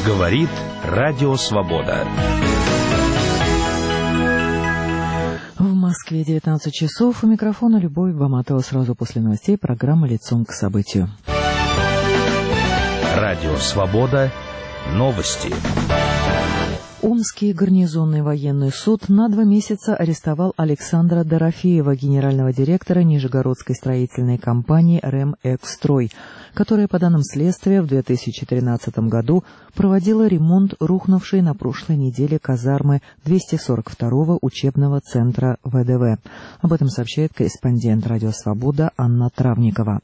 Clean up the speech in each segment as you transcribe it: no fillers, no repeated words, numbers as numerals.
Говорит Радио Свобода. В Москве 19 часов. У микрофона Любовь Баматова. Сразу после новостей программа «Лицом к событию». Радио Свобода. Новости. Омский гарнизонный военный суд на 2 месяца арестовал Александра Дорофеева, генерального директора Нижегородской строительной компании «РЭМ-Экстрой», которая, по данным следствия, в 2013 году проводила ремонт рухнувшей на прошлой неделе казармы 242-го учебного центра ВДВ. Об этом сообщает корреспондент «Радио Свобода» Анна Травникова.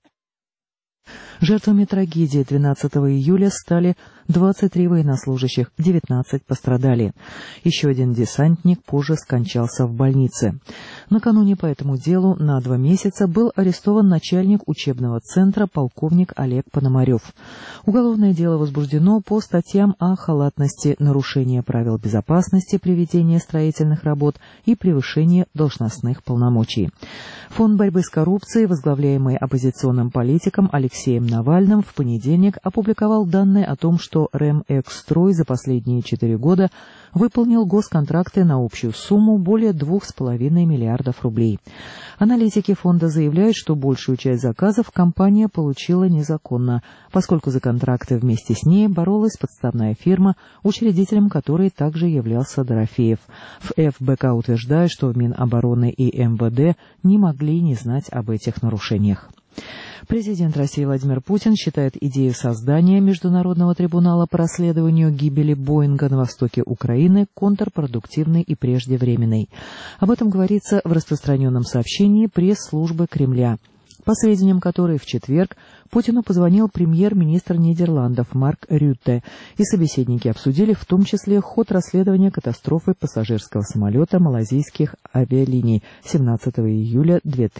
Жертвами трагедии 12 июля стали 23 военнослужащих, 19 пострадали. Еще один десантник позже скончался в больнице. Накануне по этому делу на 2 месяца был арестован начальник учебного центра полковник Олег Пономарев. Уголовное дело возбуждено по статьям о халатности, нарушении правил безопасности при ведении строительных работ и превышении должностных полномочий. Фонд борьбы с коррупцией, возглавляемый оппозиционным политиком Алексеем Навальным, в понедельник опубликовал данные о том, что «РЭМ-Экстрой» за последние 4 года выполнил госконтракты на общую сумму более 2,5 миллиардов рублей. Аналитики фонда заявляют, что большую часть заказов компания получила незаконно, поскольку за контракты вместе с ней боролась подставная фирма, учредителем которой также являлся Дорофеев. В ФБК утверждают, что Минобороны и МВД не могли не знать об этих нарушениях. Президент России Владимир Путин считает идею создания Международного трибунала по расследованию гибели Боинга на востоке Украины контрпродуктивной и преждевременной. Об этом говорится в распространенном сообщении пресс-службы Кремля, по сведениям которой в четверг Путину позвонил премьер-министр Нидерландов Марк Рютте, и собеседники обсудили в том числе ход расследования катастрофы пассажирского самолета малайзийских авиалиний 17 июля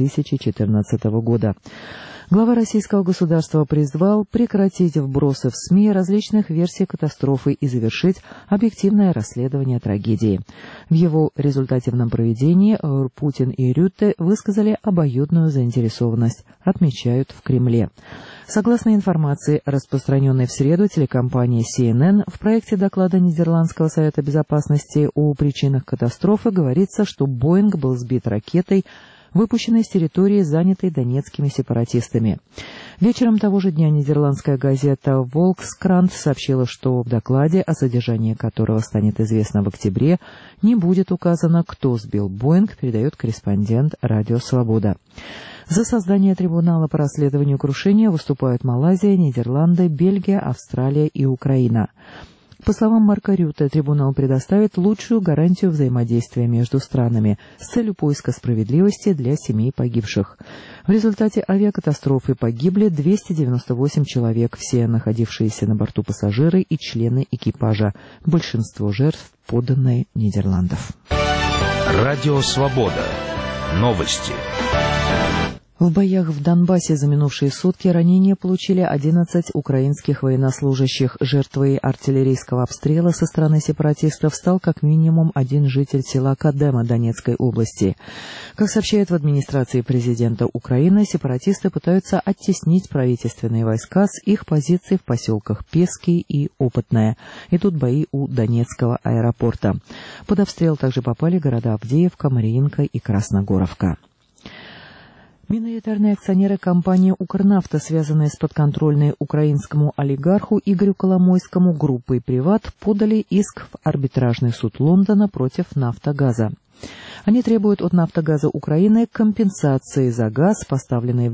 2014 года. Глава российского государства призвал прекратить вбросы в СМИ различных версий катастрофы и завершить объективное расследование трагедии. В его результативном проведении Путин и Рютте высказали обоюдную заинтересованность, отмечают в Кремле. Согласно информации, распространенной в среду телекомпанией CNN, в проекте доклада Нидерландского совета безопасности о причинах катастрофы говорится, что Боинг был сбит ракетой, выпущенной с территории, занятой донецкими сепаратистами. Вечером того же дня нидерландская газета «Волкскрант» сообщила, что в докладе, о содержании которого станет известно в октябре, не будет указано, кто сбил Боинг, передает корреспондент «Радио Свобода». За создание трибунала по расследованию крушения выступают Малайзия, Нидерланды, Бельгия, Австралия и Украина. По словам Марка Рютте, трибунал предоставит лучшую гарантию взаимодействия между странами с целью поиска справедливости для семей погибших. В результате авиакатастрофы погибли 298 человек, все находившиеся на борту пассажиры и члены экипажа. Большинство жертв подданные Нидерландов. Радио Свобода. Новости. В боях в Донбассе за минувшие сутки ранения получили 11 украинских военнослужащих. Жертвой артиллерийского обстрела со стороны сепаратистов стал как минимум один житель села Кадема Донецкой области. Как сообщают в администрации президента Украины, сепаратисты пытаются оттеснить правительственные войска с их позиций в поселках Пески и Опытное. Идут бои у Донецкого аэропорта. Под обстрел также попали города Авдеевка, Мариинка и Красногоровка. Миноритарные акционеры компании «Укрнафта», связанные с подконтрольной украинскому олигарху Игорю Коломойскому группой «Приват», подали иск в арбитражный суд Лондона против «Нафтогаза». Они требуют от «Нафтогаза Украины» компенсации за газ, поставленный в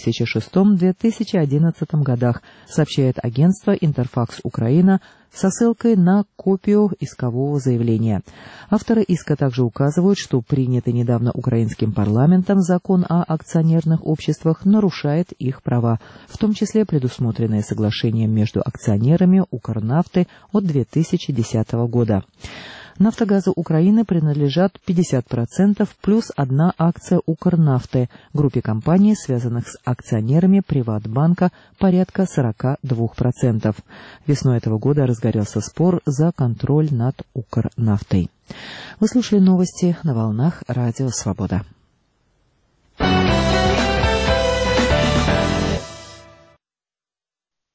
2006-2011 годах, сообщает агентство «Интерфакс Украина» со ссылкой на копию искового заявления. Авторы иска также указывают, что принятый недавно украинским парламентом закон о акционерных обществах нарушает их права, в том числе предусмотренные соглашением между акционерами «Укрнафты» от 2010 года. «Нафтогазу Украины» принадлежат 50% плюс 1 акция «Укрнафты», группе компаний, связанных с акционерами «Приватбанка», порядка 42%. Весной этого года разгорелся спор за контроль над «Укрнафтой». Вы слушали новости на волнах Радио Свобода.